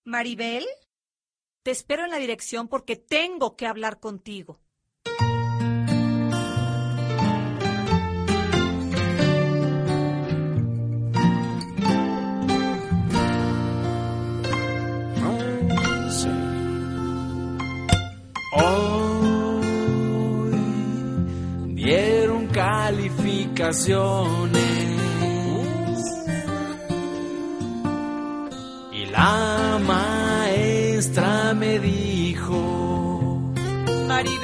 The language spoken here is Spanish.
¿Maribel? Te espero en la dirección porque tengo que hablar contigo. Hoy dieron calificaciones y la maestra me dijo